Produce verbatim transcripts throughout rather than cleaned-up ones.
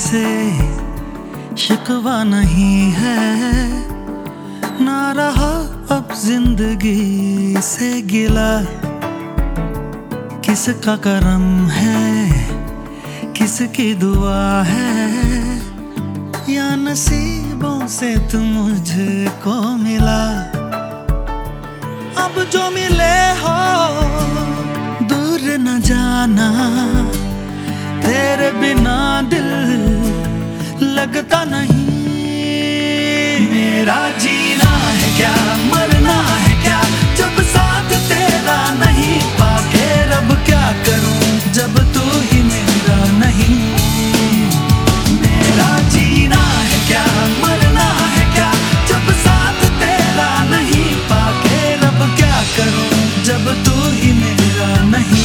से शिकवा नहीं है, ना रहा अब जिंदगी से गिला। किसका करम है, किसकी दुआ है, या नसीबों से तुम मुझको मिला। अब जो मिले हो दूर न जाना, तेरे बिना दिल लगता नहीं। मेरा जीना है क्या, मरना है क्या, जब साथ तेरा नहीं पाके रब क्या करूं, जब तू ही मेरा नहीं। मेरा जीना है क्या, मरना है क्या, जब साथ तेरा नहीं पाके रब क्या करूं, जब तू ही मेरा नहीं।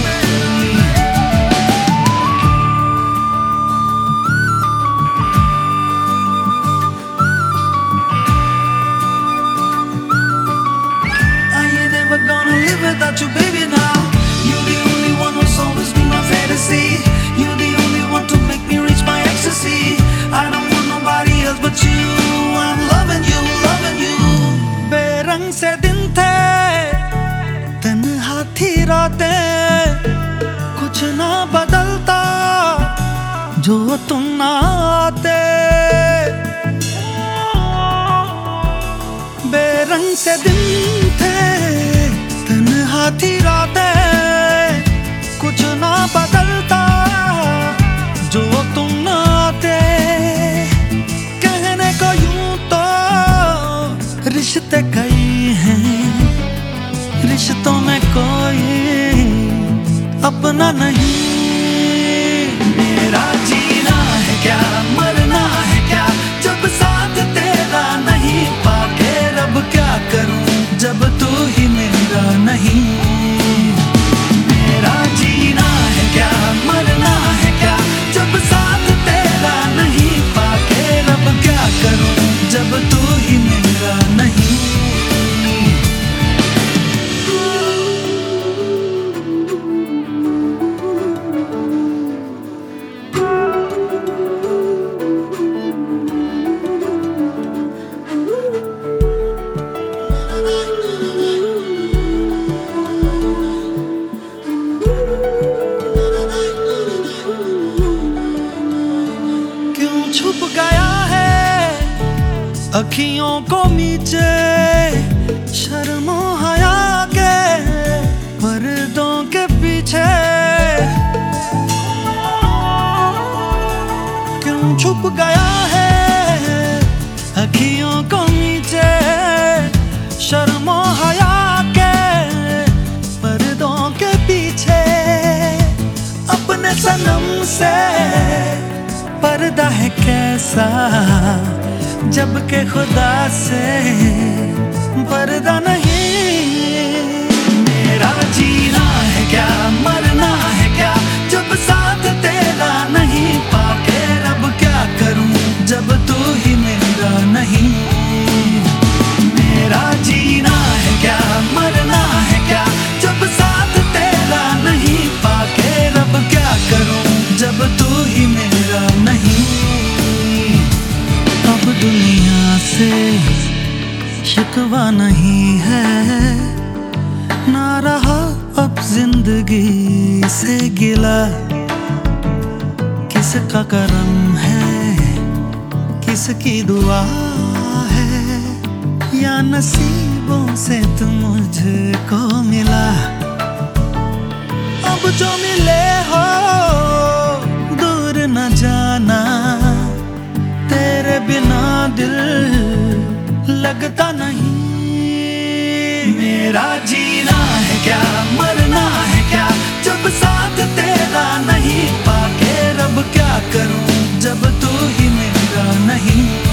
Without you, baby, now you're the only one who's always been my fantasy. You're the only one to make me reach my ecstasy. I don't want nobody else but you. I'm loving you, loving you. बेरंग से दिन थे, तन्हा थी रातें, कुछ ना बदलता जो तुम ना आते। बेरंग से दिन थे, थी रातें, कुछ ना बदलता जो तुम ना आते। कहने को यूं तो रिश्ते कई हैं, रिश्तों में कोई अपना नहीं। मेरा जीना है क्या, मरना है क्या, जब साथ तेरा नहीं पाके रब क्या करूं, जब तू ही मेरा नहीं। मेरा जीना है क्या, मरना है क्या, जब साथ तेरा नहीं पाके रब क्या करूं, जब तू ही मेरा नहीं। छुप गया है अखियों को नीचे, शर्मो हया के पर्दों के पीछे। क्यों छुप गया है अखियों को नीचे, शर्मो हया के पर्दों के पीछे। अपने सनम से पर्दा है कैसा, जबकि खुदा से पर्दा नहीं। मेरा जीना है क्या, मरना है क्या, जब साथ तेरा नहीं पाके रब क्या करूं, जब तू ही मेरा नहीं। मेरा जीना है क्या, मरना है क्या, जब साथ तेरा नहीं पाके रब क्या करूं, जब तू ही मेरा नहीं। अब दुनिया से शिकवा नहीं है, ना रहा अब जिंदगी से गिला। किसका करम है, किसकी दुआ है, या नसीबों से तुम मुझको मिला। अब जो मिले हो दूर न जाना, तेरे बिना दिल लगता नहीं। मेरा जीना है क्या, मरना है क्या, जब साथ तेरा नहीं पाके रब क्या करूं, जब तू ही मेरा नहीं।